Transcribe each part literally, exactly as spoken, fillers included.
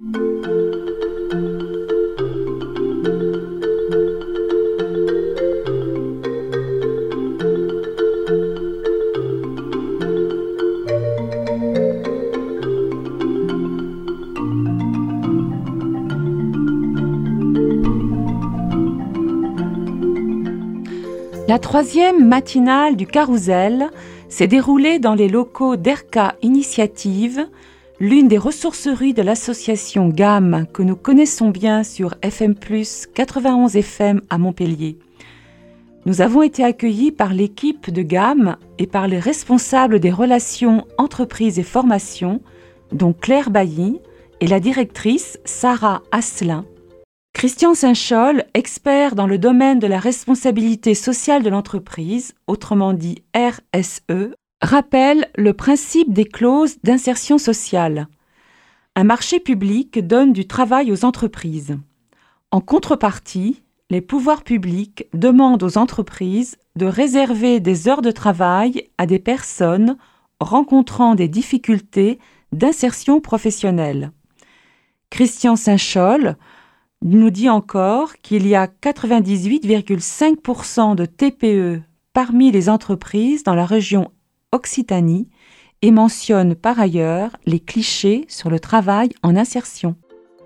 La troisième matinale du Carrousel s'est déroulée dans les locaux d'Erca Initiative, l'une des ressourceries de l'association G A M que nous connaissons bien sur F M plus, quatre-vingt-onze F M à Montpellier. Nous avons été accueillis par l'équipe de G A M et par les responsables des relations entreprises et formation, dont Claire Bailly et la directrice Sarah Asselin. Christian Saint-Cholles, expert dans le domaine de la responsabilité sociale de l'entreprise, autrement dit R S E, rappelle le principe des clauses d'insertion sociale. Un marché public donne du travail aux entreprises. En contrepartie, les pouvoirs publics demandent aux entreprises de réserver des heures de travail à des personnes rencontrant des difficultés d'insertion professionnelle. Christian Saint-Cholles nous dit encore qu'il y a quatre-vingt-dix-huit virgule cinq pour cent de T P E parmi les entreprises dans la région Occitanie et mentionne par ailleurs les clichés sur le travail en insertion.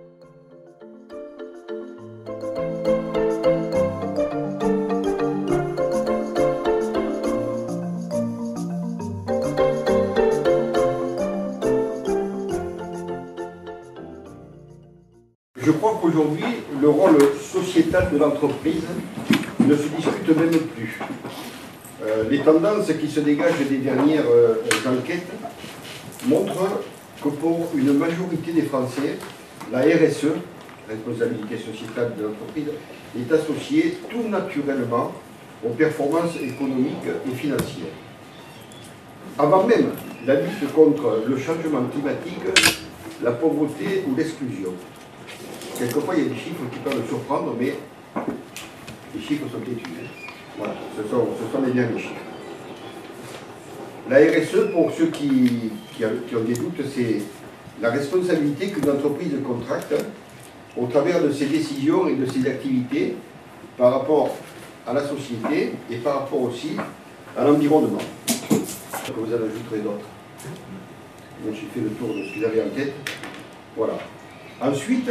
Je crois qu'aujourd'hui, le rôle sociétal de l'entreprise ne se discute même plus. Euh, les tendances qui se dégagent des dernières euh, enquêtes montrent que pour une majorité des Français, la R S E, responsabilité sociétale de l'entreprise, est associée tout naturellement aux performances économiques et financières. Avant même la lutte contre le changement climatique, la pauvreté ou l'exclusion. Quelquefois, il y a des chiffres qui peuvent surprendre, mais les chiffres sont têtus. Voilà, ce sont, ce sont les derniers chiffres. La R S E, pour ceux qui, qui, qui ont des doutes, c'est la responsabilité qu'une entreprise contracte au travers de ses décisions et de ses activités par rapport à la société et par rapport aussi à l'environnement. Vous en ajouterez d'autres. Moi, j'ai fait le tour de ce que j'avais en tête. Voilà. Ensuite,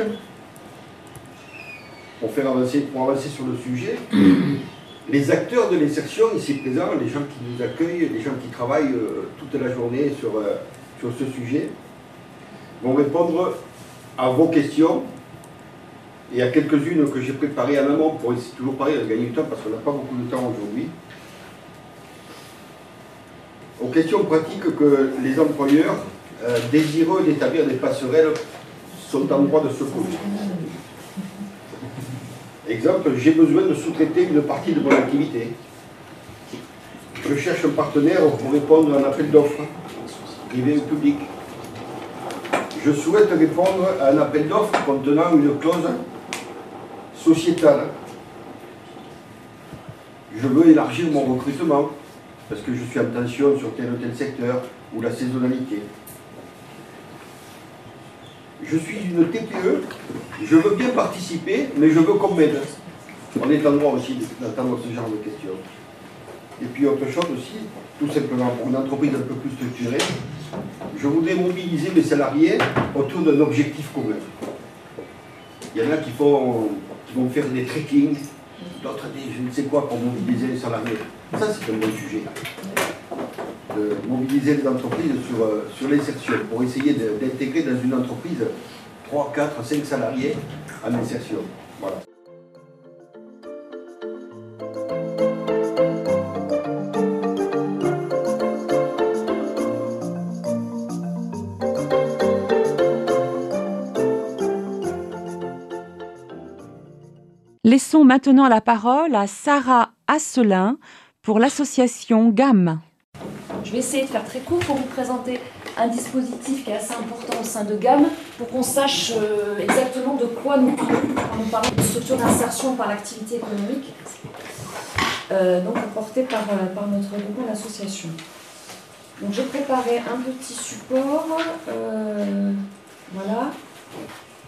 pour faire avancer, pour avancer sur le sujet, les acteurs de l'insertion ici présents, les gens qui nous accueillent, les gens qui travaillent euh, toute la journée sur, euh, sur ce sujet, vont répondre à vos questions et à quelques-unes que j'ai préparées en amont pour essayer toujours pareil de gagner du temps parce qu'on n'a pas beaucoup de temps aujourd'hui. Aux questions pratiques que les employeurs euh, désireux d'établir des passerelles sont en droit de se poser. Exemple, j'ai besoin de sous-traiter une partie de mon activité. Je cherche un partenaire pour répondre à un appel d'offres, privé ou public. Je souhaite répondre à un appel d'offres contenant une clause sociétale. Je veux élargir mon recrutement parce que je suis en tension sur tel ou tel secteur ou la saisonnalité. Je suis une T P E, je veux bien participer, mais je veux qu'on m'aide. On est en droit aussi d'entendre ce genre de questions. Et puis autre chose aussi, tout simplement pour une entreprise un peu plus structurée, je voudrais mobiliser mes salariés autour d'un objectif commun. Il y en a qui, font, qui vont faire des trekking, d'autres des je ne sais quoi pour mobiliser les salariés. Ça c'est un bon sujet. De mobiliser les entreprises sur, euh, sur l'insertion, pour essayer d'intégrer dans une entreprise trois, quatre, cinq salariés en insertion. Voilà. Laissons maintenant la parole à Sarah Asselin pour l'association G A M. Je vais essayer de faire très court pour vous présenter un dispositif qui est assez important au sein de G A M pour qu'on sache euh, exactement de quoi nous parlons quand nous parlons de structure d'insertion par l'activité économique, euh, donc apportée par, euh, par notre groupement l'association. Donc j'ai préparé un petit support, euh, voilà.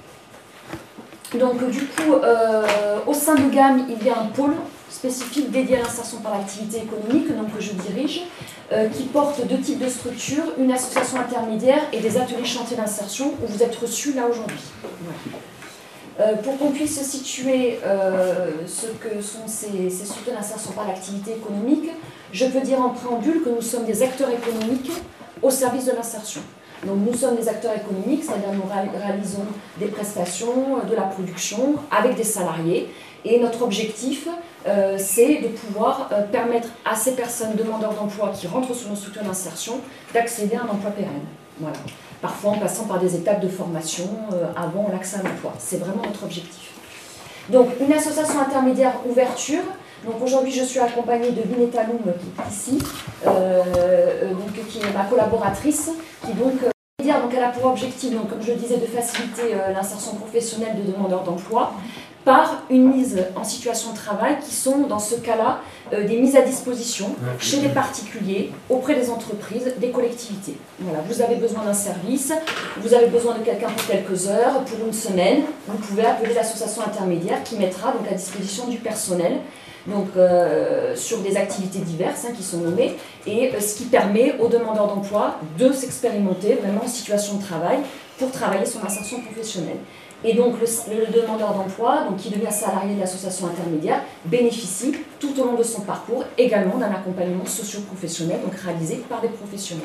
Donc du coup, euh, au sein de GAM, il y a un pôle spécifique dédié à l'insertion par l'activité économique, donc que je dirige, euh, qui porte deux types de structures, une association intermédiaire et des ateliers chantiers d'insertion où vous êtes reçus là aujourd'hui. Voilà. Euh, pour qu'on puisse situer euh, ce que sont ces, ces structures d'insertion par l'activité économique, je peux dire en préambule que nous sommes des acteurs économiques au service de l'insertion. Donc nous sommes des acteurs économiques, c'est-à-dire nous réalisons des prestations, de la production avec des salariés. Et notre objectif, euh, c'est de pouvoir euh, permettre à ces personnes demandeurs d'emploi qui rentrent sur nos structures d'insertion d'accéder à un emploi pérenne. Voilà. Parfois en passant par des étapes de formation euh, avant l'accès à l'emploi. C'est vraiment notre objectif. Donc une association intermédiaire ouverture. Donc aujourd'hui je suis accompagnée de Bineta Loum qui est ici, euh, donc, qui est ma collaboratrice, qui donc, euh, donc elle a pour objectif, donc, comme je le disais, de faciliter euh, l'insertion professionnelle de demandeurs d'emploi par une mise en situation de travail qui sont dans ce cas-là euh, des mises à disposition chez les particuliers, auprès des entreprises, des collectivités. Voilà, vous avez besoin d'un service, vous avez besoin de quelqu'un pour quelques heures, pour une semaine, vous pouvez appeler l'association intermédiaire qui mettra donc à disposition du personnel donc, euh, sur des activités diverses hein, qui sont nommées, et euh, ce qui permet aux demandeurs d'emploi de s'expérimenter vraiment en situation de travail pour travailler sur l'insertion professionnelle. Et donc le, le demandeur d'emploi, donc qui devient salarié de l'association intermédiaire, bénéficie tout au long de son parcours également d'un accompagnement socio-professionnel, donc réalisé par des professionnels.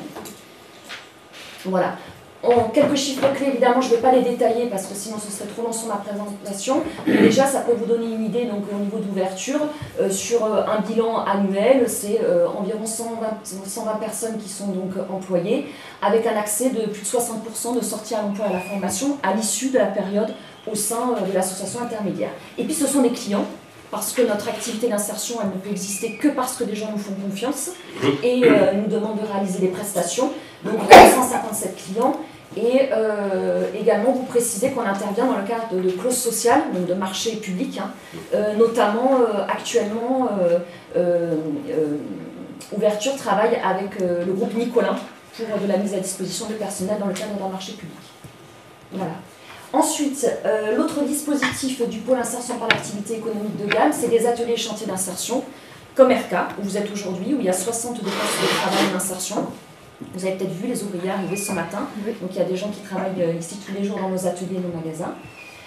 Voilà. En quelques chiffres clés, évidemment, je ne vais pas les détailler parce que sinon ce serait trop long sur ma présentation. Mais déjà, ça peut vous donner une idée donc, au niveau d'ouverture. Euh, sur euh, un bilan annuel, c'est euh, environ cent vingt personnes qui sont donc employées, avec un accès de plus de soixante pour cent de sortie à l'emploi et à la formation à l'issue de la période au sein euh, de l'association intermédiaire. Et puis ce sont des clients, parce que notre activité d'insertion, elle ne peut exister que parce que des gens nous font confiance et euh, nous demandent de réaliser des prestations. Donc on a cent cinquante-sept clients. Et euh, également, vous précisez qu'on intervient dans le cadre de, de clauses sociales, donc de marché public, hein, euh, notamment euh, actuellement, euh, euh, euh, Ouverture travaille avec euh, le groupe Nicolin pour de la mise à disposition de personnel dans le cadre d'un marché public. Voilà. Ensuite, euh, l'autre dispositif du pôle insertion par l'activité économique de GAM, c'est des ateliers chantiers d'insertion, comme R K, où vous êtes aujourd'hui, où il y a soixante postes de travail d'insertion. Vous avez peut-être vu les ouvriers arriver ce matin, donc il y a des gens qui travaillent ici tous les jours dans nos ateliers et nos magasins.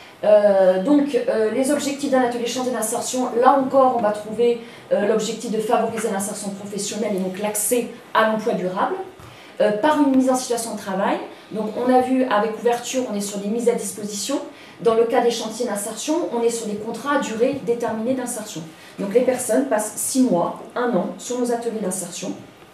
Euh, donc euh, les objectifs d'un atelier chantier d'insertion, là encore on va trouver euh, l'objectif de favoriser l'insertion professionnelle et donc l'accès à l'emploi durable euh, par une mise en situation de travail. Donc on a vu avec Ouverture, on est sur des mises à disposition. Dans le cas des chantiers d'insertion, on est sur des contrats à durée déterminée d'insertion. Donc les personnes passent six mois, un an sur nos ateliers d'insertion.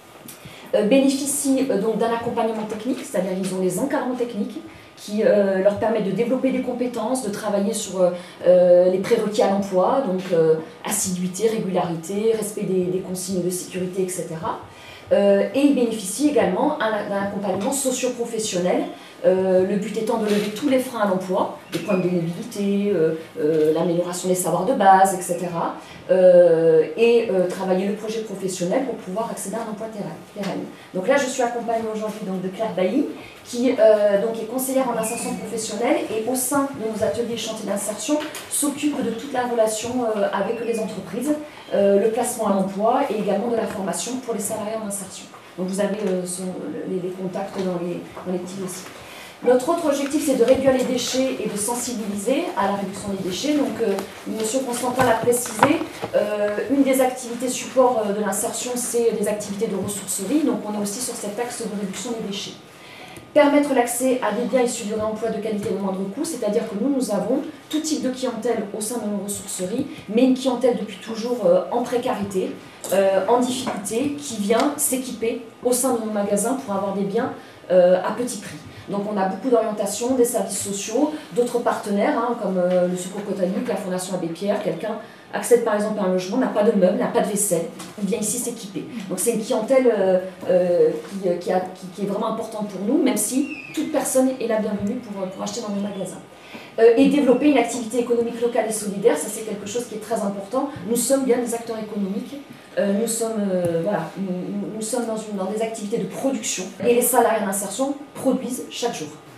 Euh, bénéficient euh, donc d'un accompagnement technique, c'est-à-dire ils ont les encadrants techniques qui euh, leur permettent de développer des compétences, de travailler sur euh, les prérequis à l'emploi, donc euh, assiduité, régularité, respect des, des consignes de sécurité, et cetera. Euh, et ils bénéficient également d'un accompagnement socio-professionnel, euh, le but étant de lever tous les freins à l'emploi, les points de pénibilité, euh, euh, l'amélioration des savoirs de base, et cetera. Euh, et euh, travailler le projet professionnel pour pouvoir accéder à un emploi pérenne. Donc là, je suis accompagnée aujourd'hui de Claire Bailly, qui euh, donc est conseillère en insertion professionnelle et au sein de nos ateliers chantiers d'insertion s'occupe de toute la relation euh, avec les entreprises, euh, le placement à l'emploi et également de la formation pour les salariés en insertion. Donc vous avez euh, son, les, les contacts dans les, dans les petits dossiers. Notre autre objectif, c'est de réduire les déchets et de sensibiliser à la réduction des déchets. Donc, euh, M. Constantin l'a précisé, euh, une des activités support de l'insertion, c'est des activités de ressourcerie. Donc, on est aussi sur cet axe de réduction des déchets. Permettre l'accès à des biens issus du réemploi de qualité de moindre coût, c'est-à-dire que nous, nous avons tout type de clientèle au sein de nos ressourceries, mais une clientèle depuis toujours euh, en précarité, euh, en difficulté, qui vient s'équiper au sein de nos magasins pour avoir des biens euh, à petit prix. Donc on a beaucoup d'orientations, des services sociaux, d'autres partenaires, hein, comme euh, le Secours Botanique, la Fondation Abbé Pierre. Quelqu'un accède par exemple à un logement, n'a pas de meubles, n'a pas de vaisselle, il vient ici s'équiper. Donc c'est une clientèle euh, euh, qui, qui, a, qui, qui est vraiment importante pour nous, même si toute personne est la bienvenue pour, pour acheter dans nos magasins. Euh, et développer une activité économique locale et solidaire, ça c'est quelque chose qui est très important. Nous sommes bien des acteurs économiques, euh, nous, sommes, euh, voilà, nous, nous sommes dans, une, dans des activités de production et les salariés d'insertion produisent chaque jour.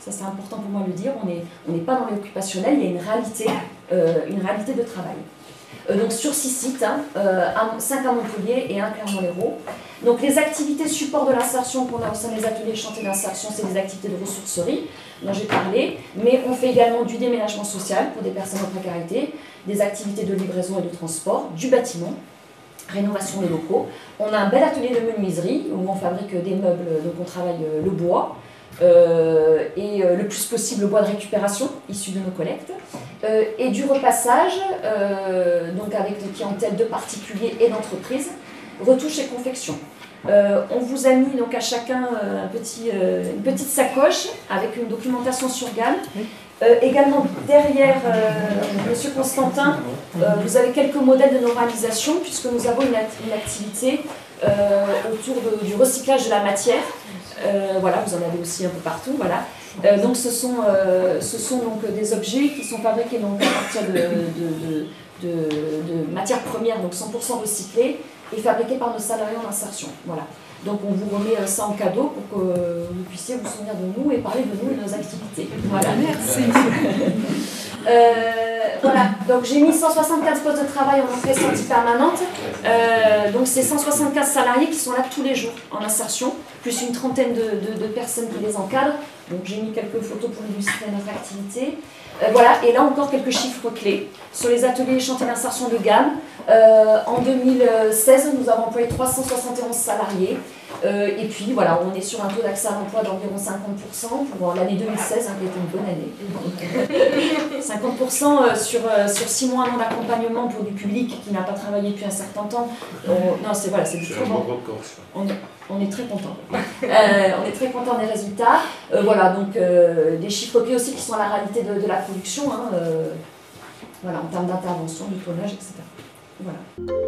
ça c'est important pour moi de le dire, on n'est on n'est pas dans l'occupationnel, il y a une réalité, euh, une réalité de travail. Euh, donc sur six sites, hein, euh, cinq à Montpellier et un Clermont-Lérault. Donc les activités support de l'insertion qu'on a au sein des ateliers chantiers d'insertion, c'est des activités de ressourcerie dont j'ai parlé, mais on fait également du déménagement social pour des personnes en précarité, des activités de livraison et de transport, du bâtiment, rénovation des locaux. On a un bel atelier de menuiserie où on fabrique des meubles, donc on travaille le bois, euh, et euh, le plus possible le bois de récupération issu de nos collectes, euh, et du repassage, euh, donc avec des clientèles de particuliers et d'entreprises, retouche et confection. Euh, on vous a mis donc à chacun euh, un petit, euh, une petite sacoche avec une documentation sur gamme. Euh, également derrière euh, Monsieur Constantin, euh, vous avez quelques modèles de normalisation puisque nous avons une, act- une activité euh, autour de, du recyclage de la matière. Euh, voilà, vous en avez aussi un peu partout. Voilà. Euh, donc ce sont, euh, ce sont donc des objets qui sont fabriqués donc à partir de, de, de, de, de matières premières, donc cent pour cent recyclées, et fabriqués par nos salariés en insertion. Voilà. Donc on vous remet ça en cadeau pour que vous puissiez vous souvenir de nous et parler de nous et de nos activités. Voilà. Merci. euh, voilà, donc j'ai mis cent soixante-quinze postes de travail en entrée sortie permanente. Euh, donc c'est cent soixante-quinze salariés qui sont là tous les jours en insertion, plus une trentaine de, de, de personnes qui les encadrent. Donc j'ai mis quelques photos pour illustrer notre activité. Euh, voilà, et là encore quelques chiffres clés sur les ateliers et chantiers d'insertion de gamme. Euh, en deux mille seize, nous avons employé trois cent soixante et onze salariés. Euh, et puis voilà, on est sur un taux d'accès à l'emploi d'environ cinquante pour cent pour l'année deux mille seize, hein, qui était une bonne année. cinquante pour cent sur, sur six mois, un an d'accompagnement pour du public qui n'a pas travaillé depuis un certain temps. On, non, c'est voilà, c'est du très bon. On est, on est très content. Euh, on est très content des résultats. Euh, voilà, donc euh, des chiffres clés aussi qui sont la réalité de, de la production, hein, euh, voilà, en termes d'intervention, du tonnage, et cetera. Voilà.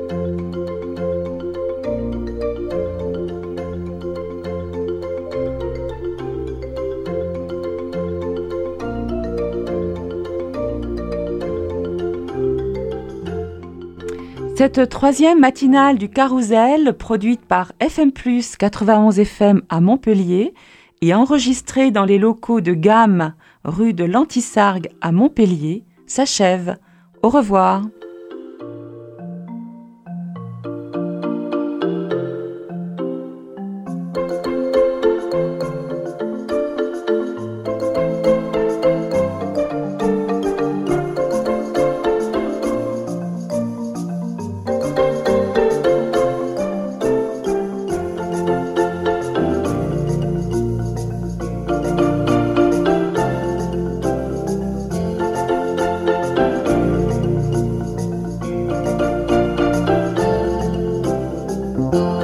Cette troisième matinale du Carrousel, produite par F M plus quatre-vingt-onze F M à Montpellier et enregistrée dans les locaux de Gamme, rue de l'Antisargue à Montpellier, s'achève. Au revoir. Thank you.